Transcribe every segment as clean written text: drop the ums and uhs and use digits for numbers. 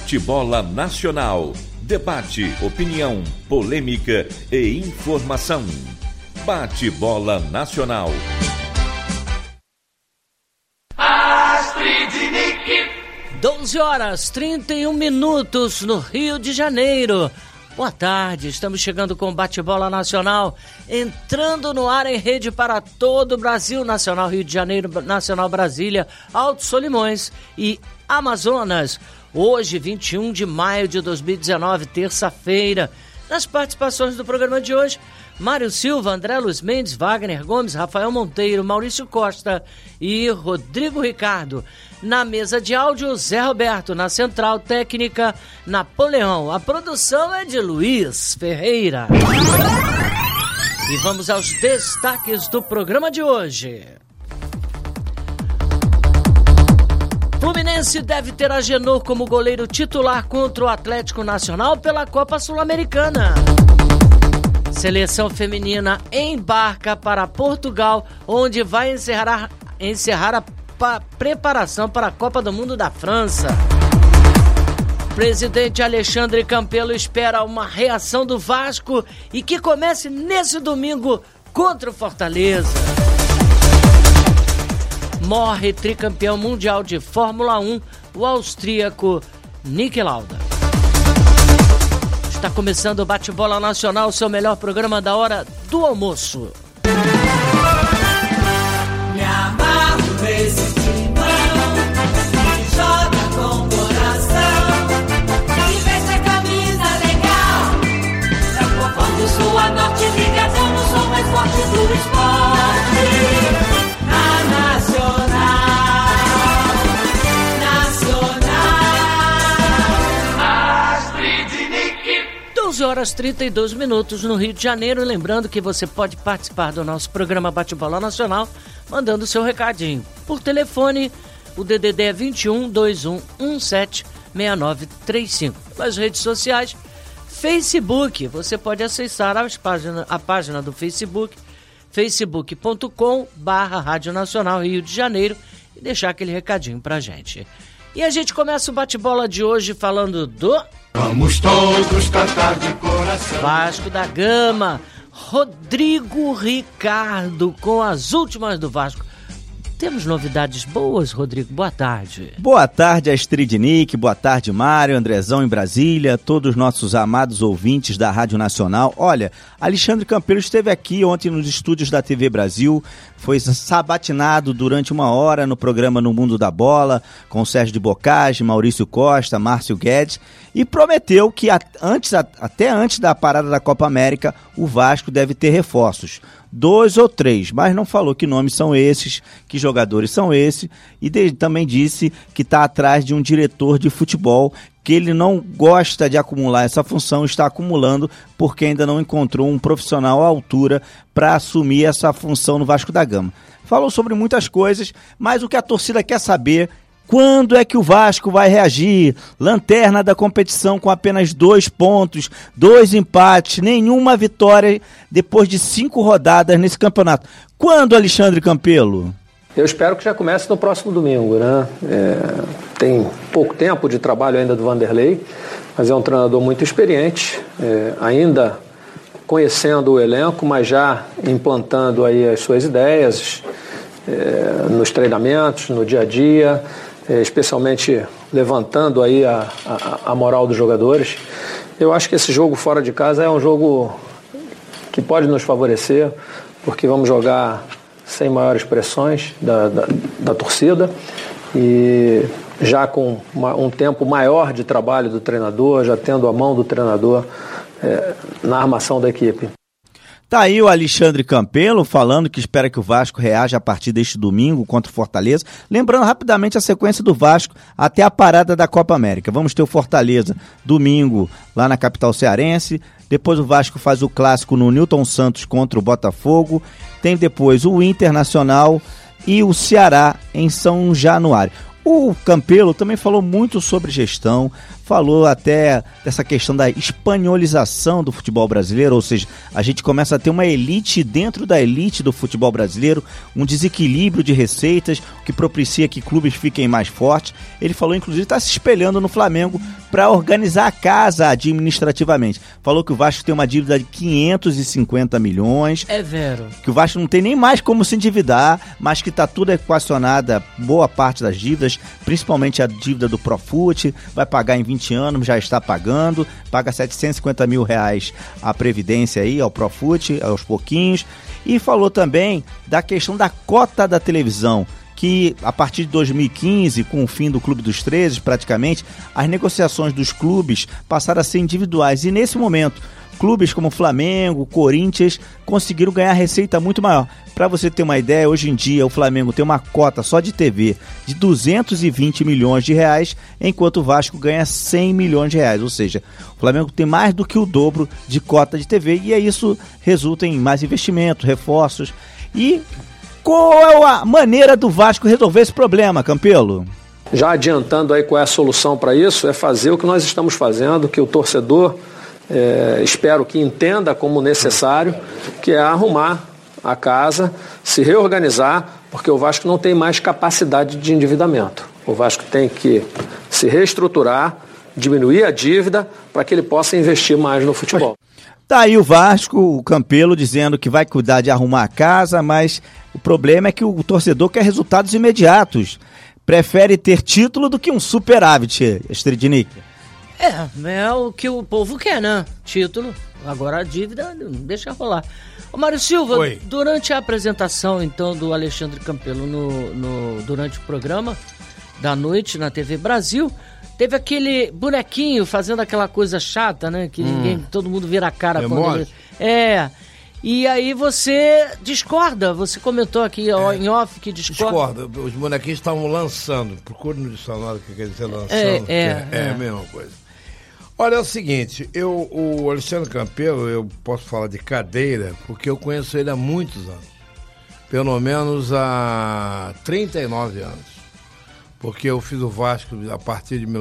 Bate-bola nacional. Debate, opinião, polêmica e informação. Bate-bola nacional. 12h31 no Rio de Janeiro. Boa tarde, estamos chegando com o Bate-bola nacional, entrando no ar em rede para todo o Brasil, Nacional Rio de Janeiro, Nacional Brasília, Alto Solimões e Amazonas. Hoje, 21 de maio de 2019, terça-feira. Nas participações do programa de hoje, Mário Silva, André Luiz Mendes, Wagner Gomes, Rafael Monteiro, Maurício Costa e Rodrigo Ricardo. Na mesa de áudio, Zé Roberto. Na central técnica, Napoleão. A produção é de Luiz Ferreira. E vamos aos destaques do programa de hoje. Fluminense deve ter Agenor como goleiro titular contra o Atlético Nacional pela Copa Sul-Americana. Seleção feminina embarca para Portugal, onde vai encerrar a preparação para a Copa do Mundo da França. Presidente Alexandre Campelo espera uma reação do Vasco e que comece nesse domingo contra o Fortaleza. Morre tricampeão mundial de Fórmula 1, o austríaco Niki Lauda. Está começando o Bate-bola Nacional, seu melhor programa da hora do almoço. Me amarro nesse timão, que joga com coração, que veste a camisa legal, da Copa do Sul a Norte, ligação no som mais forte do esporte. A Nacional, 12h32 no Rio de Janeiro. Lembrando que você pode participar do nosso programa Bate-bola Nacional mandando seu recadinho por telefone. O DDD é 21 2117 6935. Nas redes sociais, Facebook, você pode acessar a página do Facebook, facebook.com/Rádio Nacional Rio de Janeiro, e deixar aquele recadinho pra gente. E a gente começa o bate-bola de hoje falando do... Vamos todos cantar de coração. Vasco da Gama, Rodrigo Ricardo com as últimas do Vasco. Temos novidades boas, Rodrigo? Boa tarde. Boa tarde, Astrid Nick. Boa tarde, Mário, Andrezão em Brasília, todos os nossos amados ouvintes da Rádio Nacional. Olha, Alexandre Campelo esteve aqui ontem nos estúdios da TV Brasil, foi sabatinado durante 1 hora no programa No Mundo da Bola, com Sérgio de Bocage, Maurício Costa, Márcio Guedes, e prometeu que até antes da parada da Copa América, o Vasco deve ter reforços. 2 ou 3, mas não falou que nomes são esses, que jogadores são esses, e também disse que está atrás de um diretor de futebol, que ele não gosta de acumular essa função, está acumulando porque ainda não encontrou um profissional à altura para assumir essa função no Vasco da Gama. Falou sobre muitas coisas, mas o que a torcida quer saber: quando é que o Vasco vai reagir? Lanterna da competição com apenas 2 pontos, 2 empates, nenhuma vitória depois de 5 rodadas nesse campeonato. Quando, Alexandre Campelo? Eu espero que já comece no próximo domingo, né? Tem pouco tempo de trabalho ainda do Vanderlei, mas é um treinador muito experiente, ainda conhecendo o elenco, mas já implantando aí as suas ideias nos treinamentos, no dia a dia, especialmente levantando aí a moral dos jogadores. Eu acho que esse jogo fora de casa é um jogo que pode nos favorecer, porque vamos jogar sem maiores pressões da torcida e já com um tempo maior de trabalho do treinador, já tendo a mão do treinador na armação da equipe. Tá aí o Alexandre Campelo falando que espera que o Vasco reaja a partir deste domingo contra o Fortaleza. Lembrando rapidamente a sequência do Vasco até a parada da Copa América. Vamos ter o Fortaleza domingo lá na capital cearense. Depois o Vasco faz o clássico no Newton Santos contra o Botafogo. Tem depois o Internacional e o Ceará em São Januário. O Campelo também falou muito sobre gestão, falou até dessa questão da espanholização do futebol brasileiro, ou seja, a gente começa a ter uma elite dentro da elite do futebol brasileiro, um desequilíbrio de receitas, o que propicia que clubes fiquem mais fortes. Ele falou, inclusive, está se espelhando no Flamengo para organizar a casa administrativamente. Falou que o Vasco tem uma dívida de 550 milhões. É vero. Que o Vasco não tem nem mais como se endividar, mas que está tudo equacionada, boa parte das dívidas, principalmente a dívida do Profut, vai pagar em 20 anos, já está pagando, paga 750 mil reais a Previdência aí, ao Profut, aos pouquinhos. E falou também da questão da cota da televisão, que a partir de 2015, com o fim do Clube dos 13, praticamente, as negociações dos clubes passaram a ser individuais. E nesse momento, clubes como Flamengo, Corinthians, conseguiram ganhar receita muito maior. Para você ter uma ideia, hoje em dia o Flamengo tem uma cota só de TV de 220 milhões de reais, enquanto o Vasco ganha 100 milhões de reais. Ou seja, o Flamengo tem mais do que o dobro de cota de TV e isso resulta em mais investimentos, reforços. E qual é a maneira do Vasco resolver esse problema, Campelo? Já adiantando aí qual é a solução para isso, é fazer o que nós estamos fazendo, que o torcedor, espero que entenda como necessário, que é arrumar a casa, se reorganizar, porque o Vasco não tem mais capacidade de endividamento. O Vasco tem que se reestruturar, diminuir a dívida, para que ele possa investir mais no futebol. Tá aí o Vasco, o Campelo, dizendo que vai cuidar de arrumar a casa, mas o problema é que o torcedor quer resultados imediatos. Prefere ter título do que um superávit, Stridnik. É o que o povo quer, né? Título. Agora a dívida, deixa rolar. Ô Mário Silva, Oi. Durante a apresentação, então, do Alexandre Campelo durante o programa da noite na TV Brasil, teve aquele bonequinho fazendo aquela coisa chata, né? Que todo mundo vira a cara quando... E aí você discorda, você comentou aqui em off que discorda. Os bonequinhos estavam lançando, procure no dicionário o que quer dizer lançando, é a mesma coisa. Olha, é o seguinte, o Alexandre Campelo, eu posso falar de cadeira, porque eu conheço ele há muitos anos, pelo menos há 39 anos, porque eu fiz o Vasco a partir de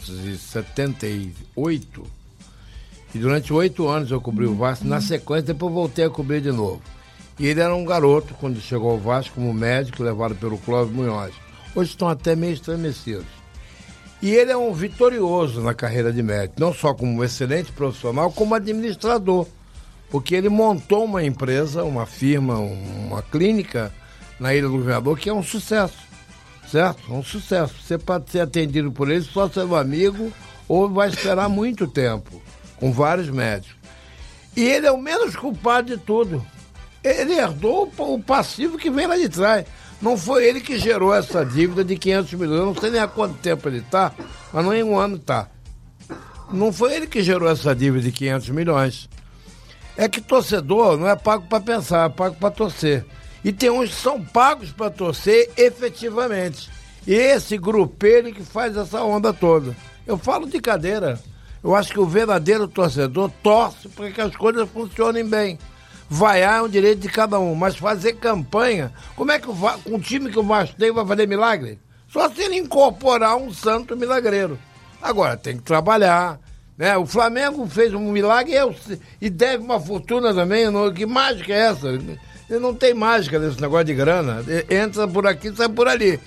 1978, e durante 8 anos eu cobri o Vasco, na sequência depois voltei a cobrir de novo. E ele era um garoto, quando chegou ao Vasco, como médico, levado pelo Clóvis Munhoz. Hoje estão até meio estremecidos. E ele é um vitorioso na carreira de médico, não só como um excelente profissional, como administrador. Porque ele montou uma empresa, uma firma, uma clínica na Ilha do Governador, que é um sucesso. Certo? Um sucesso. Você pode ser atendido por ele só sendo amigo ou vai esperar muito tempo, com vários médicos. E ele é o menos culpado de tudo. Ele herdou o passivo que vem lá de trás. Não foi ele que gerou essa dívida de 500 milhões. Eu não sei nem há quanto tempo ele está, mas não em um ano está. Não foi ele que gerou essa dívida de 500 milhões. É que torcedor não é pago para pensar, é pago para torcer. E tem uns que são pagos para torcer efetivamente. E esse grupelho que faz essa onda toda. Eu falo de cadeira. Eu acho que o verdadeiro torcedor torce para que as coisas funcionem bem. Vaiar é um direito de cada um, mas fazer campanha, como é que um time que o Vasco tem vai fazer milagre? Só se ele incorporar um santo milagreiro. Agora, tem que trabalhar, né? O Flamengo fez um milagre e deve uma fortuna também. Que mágica é essa? Ele não tem mágica nesse negócio de grana. Entra por aqui, sai por ali.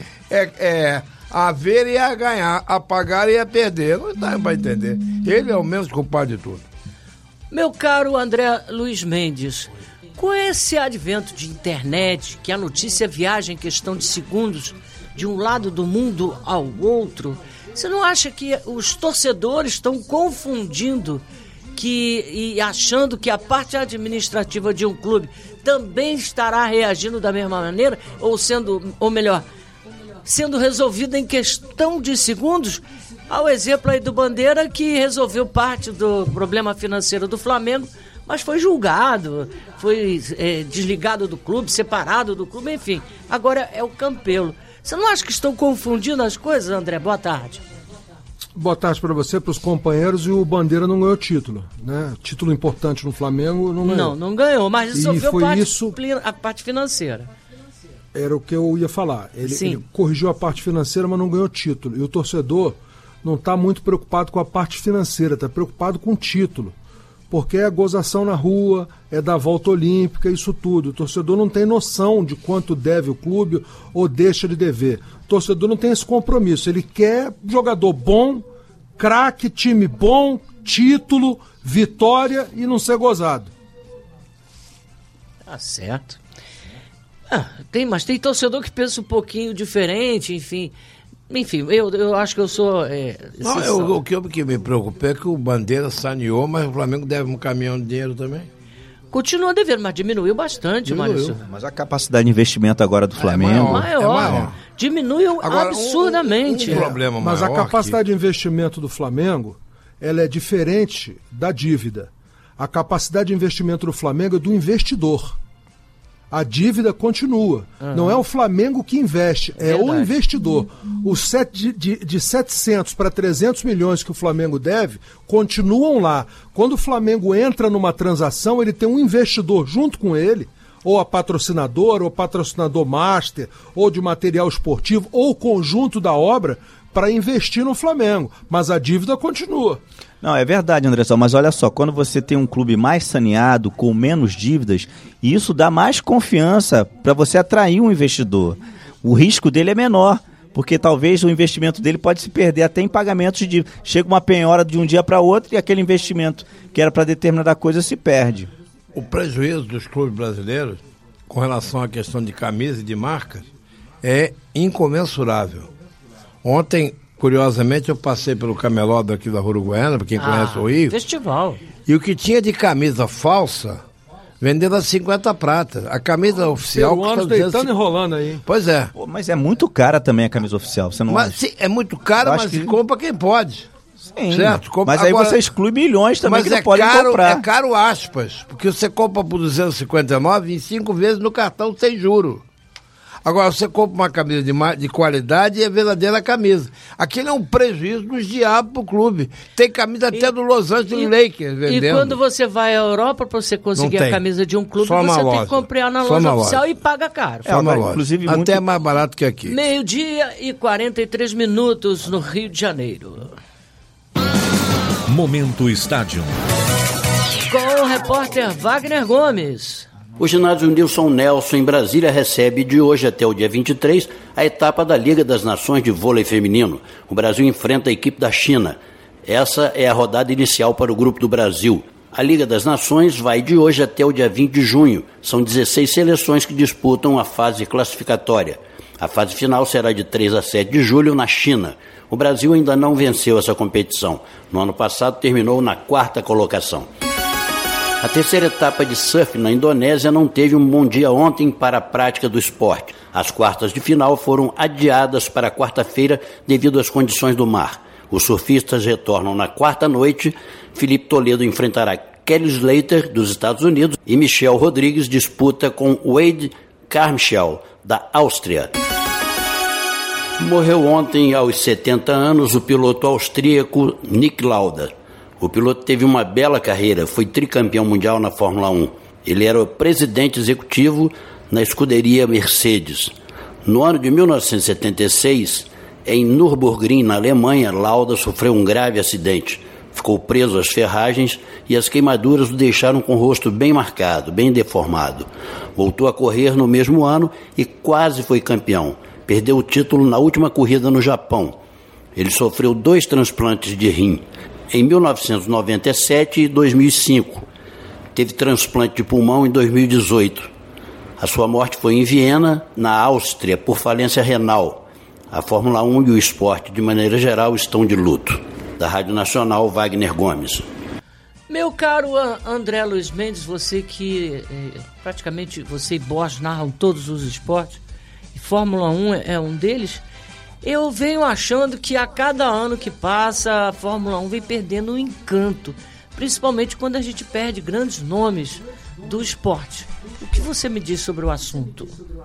A ver e a ganhar, a pagar e a perder. Não dá para entender. Ele é o menos culpado de tudo. Meu caro André Luiz Mendes, com esse advento de internet, que a notícia viaja em questão de segundos de um lado do mundo ao outro, você não acha que os torcedores estão confundindo e achando que a parte administrativa de um clube também estará reagindo da mesma maneira, ou melhor, sendo resolvida em questão de segundos? Há o exemplo aí do Bandeira, que resolveu parte do problema financeiro do Flamengo, mas foi julgado, foi desligado do clube, separado do clube, enfim. Agora é o Campelo. Você não acha que estão confundindo as coisas, André? Boa tarde. Boa tarde para você, para os companheiros. E o Bandeira não ganhou título, né? Título importante no Flamengo não ganhou. Não ganhou, mas resolveu a parte financeira. Era o que eu ia falar. Ele corrigiu a parte financeira, mas não ganhou título. E o torcedor não está muito preocupado com a parte financeira, está preocupado com o título. Porque é gozação na rua, é da volta olímpica, isso tudo. O torcedor não tem noção de quanto deve o clube ou deixa de dever. O torcedor não tem esse compromisso. Ele quer jogador bom, craque, time bom, título, vitória e não ser gozado. Tá certo. Mas tem torcedor que pensa um pouquinho diferente, enfim... Enfim, eu acho que eu sou... o que me preocupa é que o Bandeira saneou, mas o Flamengo deve um caminhão de dinheiro também. Continua devendo, mas diminuiu bastante, Maurício. Mas a capacidade de investimento agora do Flamengo... É maior. Diminuiu agora, absurdamente. Problema mas a capacidade de investimento do Flamengo, ela é diferente da dívida. A capacidade de investimento do Flamengo é do investidor. A dívida continua. Não é o Flamengo que investe, é o investidor. Os de 700 para 300 milhões que o Flamengo deve continuam lá. Quando o Flamengo entra numa transação, ele tem um investidor junto com ele, ou a patrocinadora, ou o patrocinador master, ou de material esportivo, ou o conjunto da obra, para investir no Flamengo. Mas a dívida continua. Não, é verdade, Andressão, mas olha só, quando você tem um clube mais saneado, com menos dívidas, isso dá mais confiança para você atrair um investidor. O risco dele é menor, porque talvez o investimento dele pode se perder até em pagamentos de dívida. Chega uma penhora de um dia para outro e aquele investimento que era para determinada coisa se perde. O prejuízo dos clubes brasileiros com relação à questão de camisa e de marcas é incomensurável. Ontem, curiosamente, eu passei pelo cameló daqui da Uruguaiana, para quem conhece o Rio. Festival. E o que tinha de camisa falsa, vendendo a 50 prata. A camisa oficial... Peruanos deitando e rolando aí. Pois é. Pô, mas é muito cara também a camisa oficial, você não acha? Sim, é muito cara, mas compra quem pode. Sim, certo? Mas aí você exclui milhões também que não podem comprar. É caro, aspas, porque você compra por 259 em 5 vezes no cartão sem juro. Agora, você compra uma camisa de qualidade e é verdadeira camisa. Aquilo é um prejuízo dos diabos pro clube. Tem camisa até do Los Angeles Lakers vendendo. E quando você vai à Europa, para você conseguir a camisa de um clube, você tem que comprar na loja oficial e paga caro. Inclusive até é mais barato que aqui. 12:43 no Rio de Janeiro. Momento Estádio. Com o repórter Wagner Gomes. O ginásio Nilson Nelson, em Brasília, recebe de hoje até o dia 23 a etapa da Liga das Nações de Vôlei Feminino. O Brasil enfrenta a equipe da China. Essa é a rodada inicial para o Grupo do Brasil. A Liga das Nações vai de hoje até o dia 20 de junho. São 16 seleções que disputam a fase classificatória. A fase final será de 3 a 7 de julho na China. O Brasil ainda não venceu essa competição. No ano passado terminou na 4ª colocação. A terceira etapa de surf na Indonésia não teve um bom dia ontem para a prática do esporte. As quartas de final foram adiadas para quarta-feira devido às condições do mar. Os surfistas retornam na quarta noite. Felipe Toledo enfrentará Kelly Slater, dos Estados Unidos, e Michel Rodrigues disputa com Wade Carmichael, da Áustria. Morreu ontem, aos 70 anos, o piloto austríaco Niki Lauda. O piloto teve uma bela carreira, foi tricampeão mundial na Fórmula 1. Ele era o presidente executivo na escuderia Mercedes. No ano de 1976, em Nürburgring, na Alemanha, Lauda sofreu um grave acidente. Ficou preso às ferragens e as queimaduras o deixaram com o rosto bem marcado, bem deformado. Voltou a correr no mesmo ano e quase foi campeão. Perdeu o título na última corrida no Japão. Ele sofreu 2 transplantes de rim. Em 1997 e 2005. Teve transplante de pulmão em 2018. A sua morte foi em Viena, na Áustria, por falência renal. A Fórmula 1 e o esporte, de maneira geral, estão de luto. Da Rádio Nacional, Wagner Gomes. Meu caro André Luiz Mendes, você que praticamente você e Bosch narram todos os esportes, e Fórmula 1 é um deles. Eu venho achando que a cada ano que passa, a Fórmula 1 vem perdendo o encanto, principalmente quando a gente perde grandes nomes do esporte. O que você me diz sobre o assunto?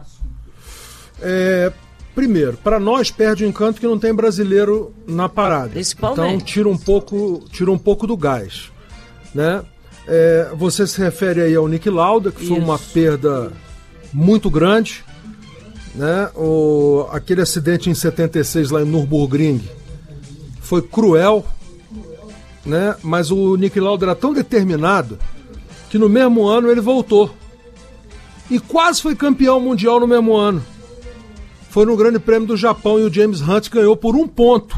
Primeiro, para nós perde o encanto que não tem brasileiro na parada. Principalmente. Então tira um pouco do gás, né? Você se refere aí ao Niki Lauda, que foi uma perda muito grande, né? Aquele acidente em 76 lá em Nürburgring foi cruel, né? Mas o Nick Lauda era tão determinado que no mesmo ano ele voltou. E quase foi campeão mundial no mesmo ano. Foi no Grande Prêmio do Japão e o James Hunt ganhou por 1 ponto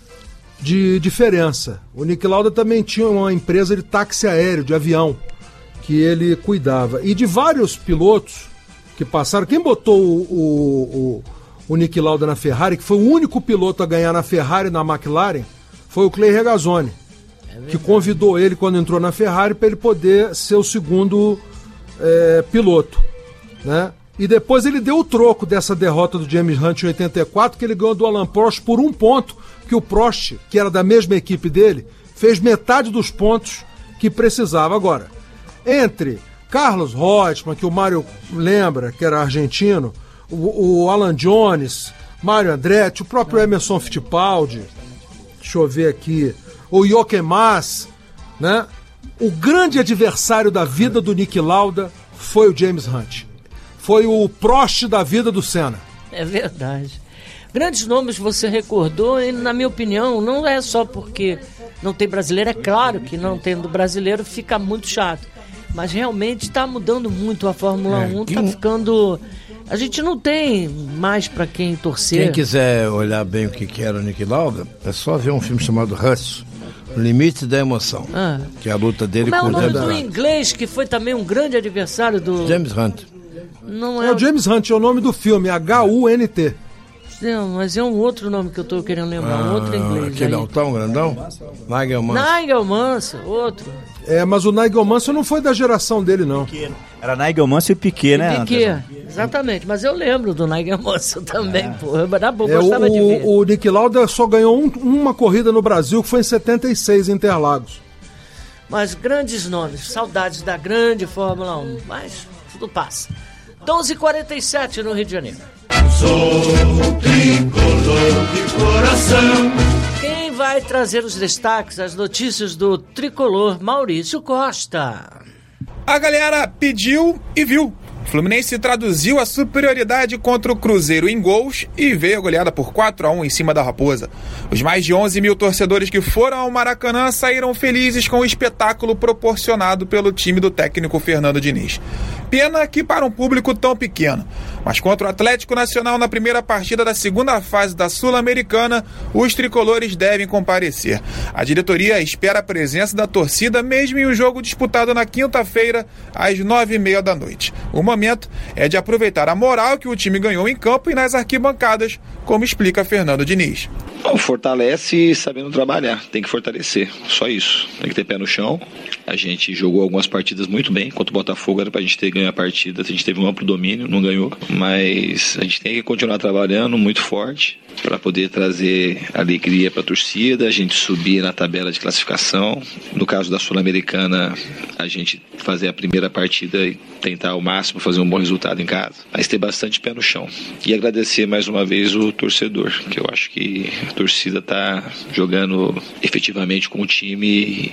de diferença. O Nick Lauda também tinha uma empresa de táxi aéreo, de avião, que ele cuidava. E de vários pilotos que passaram, quem botou o Nick Lauda na Ferrari, que foi o único piloto a ganhar na Ferrari e na McLaren, foi o Clay Regazzoni, que convidou ele quando entrou na Ferrari para ele poder ser o segundo piloto, né? E depois ele deu o troco dessa derrota do James Hunt em 84, que ele ganhou do Alan Prost por 1 ponto, que o Prost, que era da mesma equipe dele, fez metade dos pontos que precisava. Agora, entre Carlos Reutemann, que o Mário lembra, que era argentino, o Alan Jones, Mário Andretti, o próprio Emerson Fittipaldi, deixa eu ver aqui, o Jochen Mass, né? O grande adversário da vida do Nick Lauda foi o James Hunt. Foi o Prost da vida do Senna. É verdade. Grandes nomes você recordou e, na minha opinião, não é só porque não tem brasileiro. É claro que não tendo brasileiro fica muito chato. Mas realmente está mudando muito a Fórmula 1. Está ficando... A gente não tem mais para quem torcer. Quem quiser olhar bem o que era o Nick Lauda, é só ver um filme chamado Rush, O Limite da Emoção, que é a luta dele com o nome do inglês, que foi também um grande adversário do... James Hunt. Não é o James Hunt, é o nome do filme, H-U-N-T. Não, mas é um outro nome que eu estou querendo lembrar, um outro inglês. Aquele altão, grandão? Nigel Mansell. Nigel Mansell, outro. Mas o Nigel Mansell não foi da geração dele, não. Era Nigel Mansell e Piquet, né? Piquet, exatamente. Mas eu lembro do Nigel Mansell também, pô. Eu gostava de ver. O Nick Lauda só ganhou uma corrida no Brasil, que foi em 76, em Interlagos. Mas grandes nomes, saudades da grande Fórmula 1. Mas tudo passa. 12h47 no Rio de Janeiro. Sou tricolor de coração. Quem vai trazer os destaques, as notícias do tricolor? Maurício Costa. A galera pediu e viu. O Fluminense traduziu a superioridade contra o Cruzeiro em gols e veio a goleada por 4-1 em cima da Raposa. Os mais de 11 mil torcedores que foram ao Maracanã saíram felizes com o espetáculo proporcionado pelo time do técnico Fernando Diniz. Pena que para um público tão pequeno. Mas contra o Atlético Nacional na primeira partida da segunda fase da Sul-Americana, os tricolores devem comparecer. A diretoria espera a presença da torcida mesmo em um jogo disputado na quinta-feira, às 9h30 da noite. O momento é de aproveitar a moral que o time ganhou em campo e nas arquibancadas, como explica Fernando Diniz. Fortalece sabendo trabalhar, tem que fortalecer, só isso, tem que ter pé no chão. A gente jogou algumas partidas muito bem, contra o Botafogo era pra gente ter ganho a partida, a gente teve um amplo domínio, não ganhou, mas a gente tem que continuar trabalhando muito forte para poder trazer alegria para a torcida, a gente subir na tabela de classificação. No caso da Sul-Americana, a gente fazer a primeira partida e tentar ao máximo fazer um bom resultado em casa, mas ter bastante pé no chão. E agradecer mais uma vez o torcedor, que eu acho que a torcida está jogando efetivamente com o time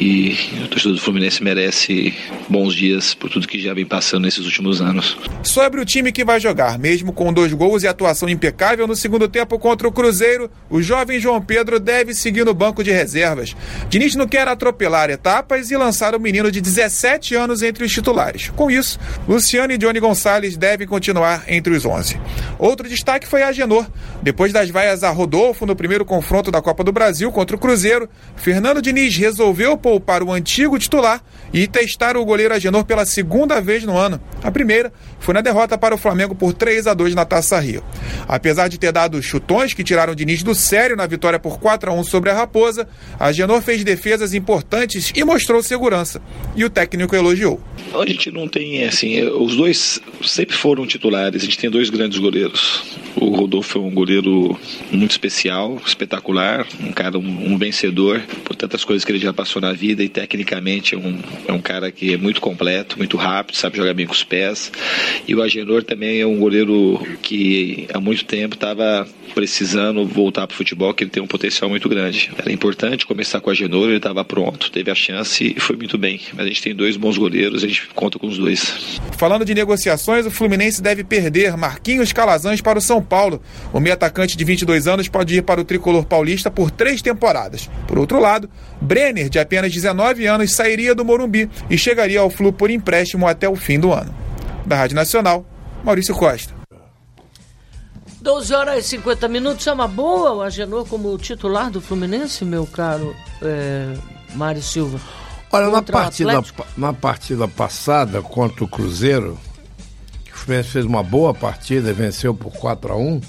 e o torcedor do Fluminense merece bons dias por tudo que já vem passando nesses últimos anos. Sobre o time que vai jogar, mesmo com 2 gols e atuação impecável no segundo tempo contra o Cruzeiro, o jovem João Pedro deve seguir no banco de reservas. Diniz não quer atropelar etapas e lançar o menino de 17 anos entre os titulares. Com isso, Luciano e Johnny Gonçalves devem continuar entre os 11. Outro destaque foi a Agenor. Depois das vaias a Rodolfo no primeiro confronto da Copa do Brasil contra o Cruzeiro, Fernando Diniz resolveu poupar o antigo titular e testar o goleiro Agenor pela segunda vez no ano. A primeira foi na derrota para o Flamengo por 3-2 na Taça Rio. Apesar de ter dado chutões que tiraram o Diniz do sério na vitória por 4-1 sobre a Raposa, Agenor fez defesas importantes e mostrou segurança. E o técnico elogiou. A gente não tem, assim, os dois sempre foram titulares, a gente tem 2 grandes goleiros. O Rodolfo é um goleiro muito especial, espetacular, um cara, um vencedor por tantas coisas que ele já passou na vida e tecnicamente é um cara que é muito completo, muito rápido, sabe jogar bem com os pés. E o Agenor também é um goleiro que há muito tempo estava precisando voltar para o futebol, que ele tem um potencial muito grande. Era importante começar com o Agenor, ele estava pronto, teve a chance e foi muito bem. Mas a gente tem 2 bons goleiros, a gente conta com os 2. Falando de negociações, o Fluminense deve perder Marquinhos Calazans para o São Paulo. O meio-atacante de 22 anos pode ir para o tricolor paulista por 3 temporadas. Por outro lado, Brenner, de apenas 19 anos, sairia do Morumbi e chegaria ao Flu por empréstimo até o fim do ano. Da Rádio Nacional, Maurício Costa. 12 horas e 50 minutos, é uma boa o Agenor como titular do Fluminense, meu caro Mário Silva? Olha, na partida passada contra o Cruzeiro, que o Fluminense fez uma boa partida e venceu por 4-1,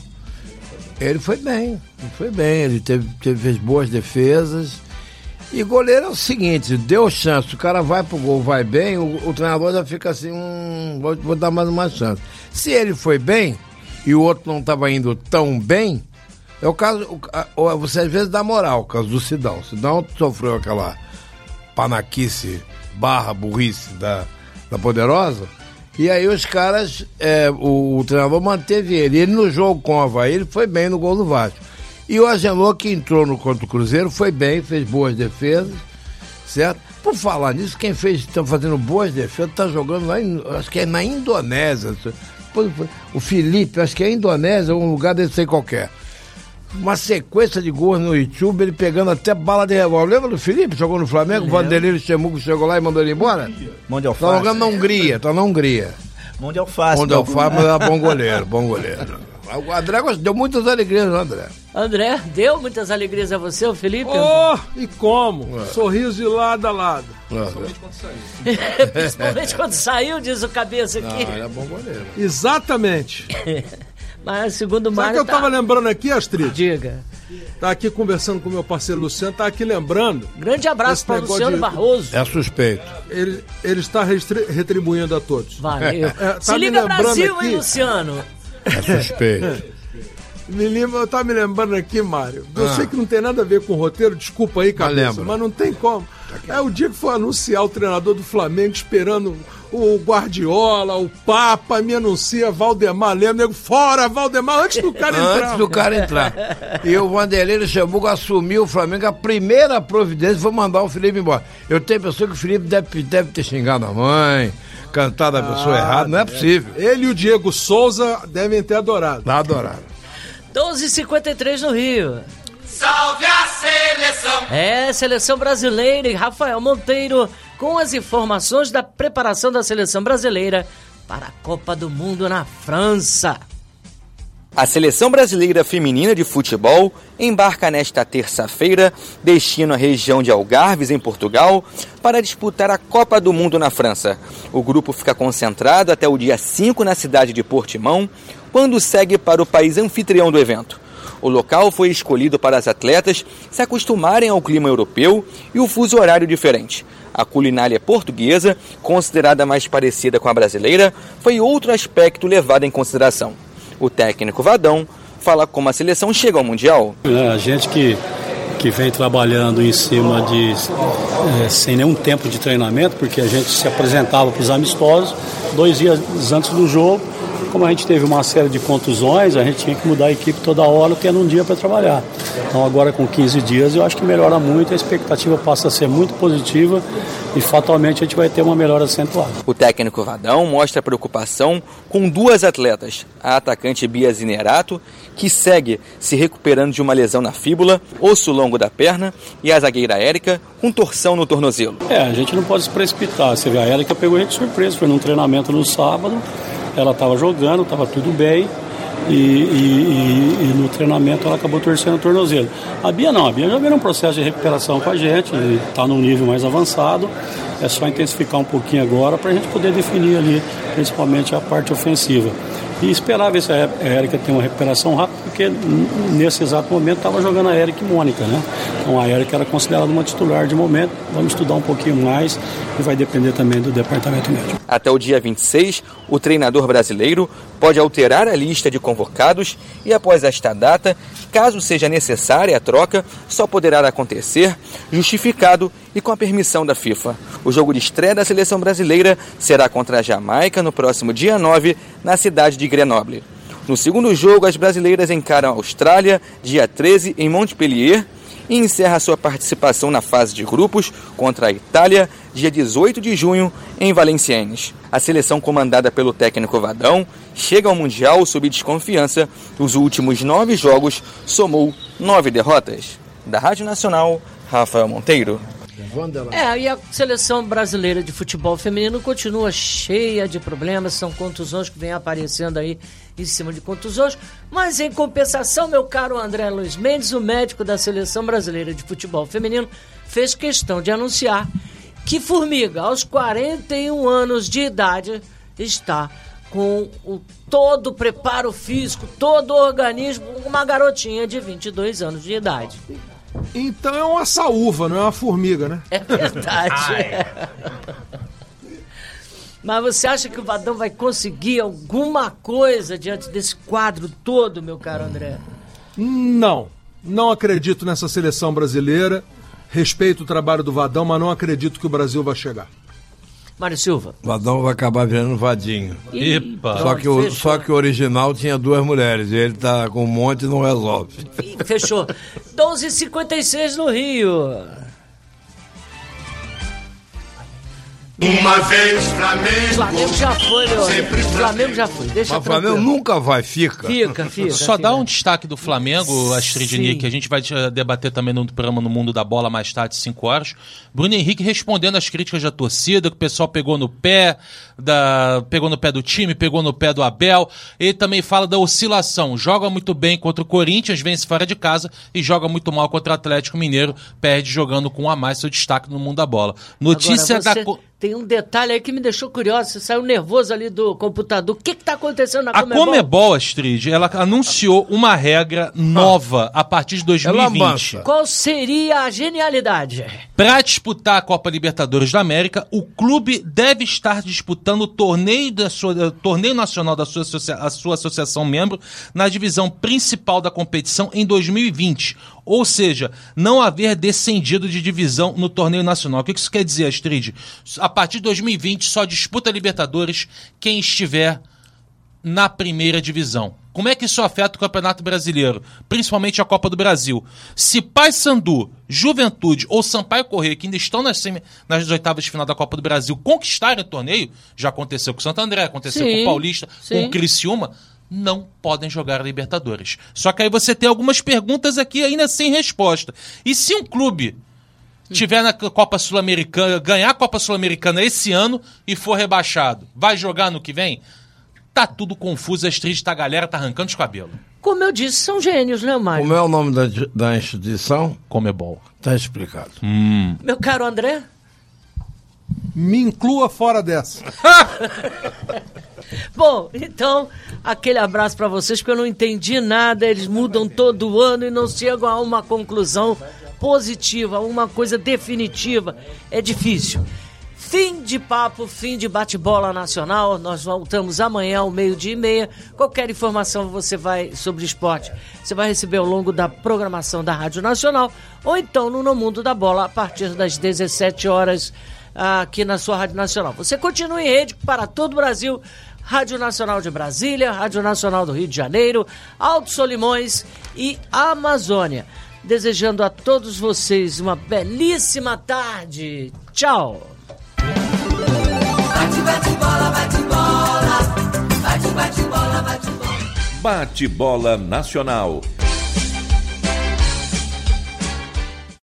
ele foi bem, ele fez boas defesas. E goleiro é o seguinte, deu chance, o cara vai pro gol, vai bem, o treinador já fica assim, vou dar mais uma chance. Se ele foi bem e o outro não estava indo tão bem, é o caso, você às vezes dá moral, o caso do Sidão. O Sidão sofreu aquela panaquice / burrice da Poderosa, e aí os caras, o treinador manteve ele. Ele no jogo com o Avaí, ele foi bem no gol do Vasco. E o Agenor, que entrou no contra o Cruzeiro, foi bem, fez boas defesas, certo? Por falar nisso, quem está fazendo boas defesas está jogando lá, acho que é na Indonésia. O Felipe, acho que é Indonésia, um lugar desse aí qualquer. Uma sequência de gols no YouTube, ele pegando até bala de revólver. Lembra do Felipe? Jogou no Flamengo, o Vanderlei Luxemburgo chegou lá e mandou ele embora? Mão de alface. Tá jogando na Hungria, Mão de alface. Mas era bom goleiro. O André deu muitas alegrias, não, André? André, deu muitas alegrias a você, o Felipe? E como? Sorriso de lado a lado. Principalmente quando saiu. Principalmente quando saiu, diz o cabeça aqui. Ele é bom goleiro. Exatamente. Mas segundo o Mário... Sabe o que eu tava lembrando aqui, Astrid? Diga. Tá aqui conversando com o meu parceiro Luciano, tá aqui lembrando... Grande abraço para Luciano Barroso. É suspeito. Ele está retribuindo a todos. Valeu. Se liga Brasil, aqui, hein, Luciano? É suspeito. Eu tava me lembrando aqui, Mário. Eu sei que não tem nada a ver com o roteiro, desculpa aí, cabeça, mas não tem como. É o dia que foi anunciar o treinador do Flamengo, esperando o Guardiola, o Papa, me anuncia Valdemar Lemos, nego, fora Valdemar, antes do cara entrar. E o Vanderlei Luxemburgo assumiu o Flamengo, a primeira providência foi mandar o Felipe embora. Eu tenho a pessoa que o Felipe deve ter xingado a mãe, cantado a pessoa errada, não é possível. Ele e o Diego Souza devem ter adorado. Adoraram. 12h53 no Rio. Salve a seleção! Seleção brasileira e Rafael Monteiro com as informações da preparação da seleção brasileira para a Copa do Mundo na França. A seleção brasileira feminina de futebol embarca nesta terça-feira, destino à região de Algarves, em Portugal, para disputar a Copa do Mundo na França. O grupo fica concentrado até o dia 5 na cidade de Portimão, quando segue para o país anfitrião do evento. O local foi escolhido para as atletas se acostumarem ao clima europeu e o fuso horário diferente. A culinária portuguesa, considerada mais parecida com a brasileira, foi outro aspecto levado em consideração. O técnico Vadão fala como a seleção chega ao Mundial. A gente que vem trabalhando em cima de sem nenhum tempo de treinamento, porque a gente se apresentava para os amistosos 2 dias antes do jogo. Como a gente teve uma série de contusões, a gente tinha que mudar a equipe toda hora, tendo um dia para trabalhar. Então agora com 15 dias eu acho que melhora muito, a expectativa passa a ser muito positiva e fatalmente a gente vai ter uma melhora acentuada. O técnico Vadão mostra preocupação com 2 atletas, a atacante Bia Zinerato, que segue se recuperando de uma lesão na fíbula, osso longo da perna, e a zagueira Érica com torção no tornozelo. A gente não pode se precipitar, você vê, a Érica pegou a gente de surpresa, foi num treinamento no sábado, ela estava jogando, estava tudo bem e no treinamento ela acabou torcendo o tornozelo. A Bia não, a Bia já veio num processo de recuperação com a gente, está num nível mais avançado, é só intensificar um pouquinho agora para a gente poder definir ali, principalmente a parte ofensiva. E esperar ver se a Érica tem uma recuperação rápida, porque nesse exato momento estava jogando a Érica e Mônica, né? Então a Érica era considerada uma titular de momento, vamos estudar um pouquinho mais e vai depender também do departamento médico. Até o dia 26, o treinador brasileiro pode alterar a lista de convocados e após esta data, caso seja necessária a troca, só poderá acontecer justificado e com a permissão da FIFA. O jogo de estreia da seleção brasileira será contra a Jamaica no próximo dia 9, na cidade de Grenoble. No segundo jogo, as brasileiras encaram a Austrália, dia 13, em Montpellier, e encerra sua participação na fase de grupos contra a Itália, dia 18 de junho, em Valenciennes. A seleção comandada pelo técnico Vadão chega ao Mundial sob desconfiança. Os últimos 9 jogos somou 9 derrotas. Da Rádio Nacional, Rafael Monteiro. E a seleção brasileira de futebol feminino continua cheia de problemas, são contusões que vêm aparecendo aí em cima de contusões, mas em compensação, meu caro André Luiz Mendes, o médico da seleção brasileira de futebol feminino, fez questão de anunciar que Formiga, aos 41 anos de idade, está com todo o preparo físico, todo o organismo, uma garotinha de 22 anos de idade. Então é uma saúva, não é uma formiga, né? É verdade. Mas você acha que o Vadão vai conseguir alguma coisa diante desse quadro todo, meu caro André? Não acredito nessa seleção brasileira. Respeito o trabalho do Vadão, mas não acredito que o Brasil vai chegar. Mário Silva. O Vadão vai acabar virando Vadinho. Epa. Só que o original tinha 2 mulheres, e ele tá com um monte e não resolve. Fechou. 12h56 no Rio. Uma vez Flamengo. Flamengo já foi, meu amigo. Flamengo já foi. Deixa Mas o Flamengo nunca vai, fica. Só dá um destaque do Flamengo, Astrid Nick, que a gente vai debater também no programa No Mundo da Bola mais tarde, 5 horas. Bruno Henrique respondendo às críticas da torcida, que o pessoal pegou no pé do time, pegou no pé do Abel. Ele também fala da oscilação. Joga muito bem contra o Corinthians, vence fora de casa, e joga muito mal contra o Atlético Mineiro, perde jogando com um a mais. Seu destaque no Mundo da Bola. Notícia da... Tem um detalhe aí que me deixou curioso. Você saiu nervoso ali do computador. O que está acontecendo na Conmebol? A Conmebol, Astrid, ela anunciou uma regra nova a partir de 2020. Qual seria a genialidade? Para disputar a Copa Libertadores da América, o clube deve estar disputando o torneio nacional da sua associação membro na divisão principal da competição em 2020. Ou seja, não haver descendido de divisão no torneio nacional. O que isso quer dizer, Astrid? A partir de 2020 só disputa Libertadores quem estiver na primeira divisão. Como é que isso afeta o Campeonato Brasileiro? Principalmente a Copa do Brasil. Se Paysandu, Juventude ou Sampaio Corrêa, que ainda estão nas oitavas de final da Copa do Brasil, conquistarem o torneio, já aconteceu com o Santo André, aconteceu com o Paulista, com o Criciúma, não podem jogar a Libertadores. Só que aí você tem algumas perguntas aqui ainda sem resposta. E se um clube tiver na Copa Sul-Americana, ganhar a Copa Sul-Americana esse ano e for rebaixado, vai jogar no que vem? Tá tudo confuso, a galera tá arrancando os cabelos. Como eu disse, são gênios, né, Mário? Como é o nome da instituição? Conmebol. Tá explicado. Meu caro André? Me inclua fora dessa. Bom, então, aquele abraço para vocês, porque eu não entendi nada, eles mudam todo ano e não chegam a uma conclusão positiva, uma coisa definitiva. É difícil. Fim de papo, fim de bate-bola nacional. Nós voltamos amanhã ao 12:30. Qualquer informação sobre esporte, você vai receber ao longo da programação da Rádio Nacional, ou então no Mundo da Bola, a partir das 17 horas, aqui na sua Rádio Nacional. Você continua em rede para todo o Brasil. Rádio Nacional de Brasília, Rádio Nacional do Rio de Janeiro, Alto Solimões e Amazônia. Desejando a todos vocês uma belíssima tarde. Tchau! Bate, bate, bola, bate, bola. Bate, bate, bola, bate, bola. Bate-bola Nacional.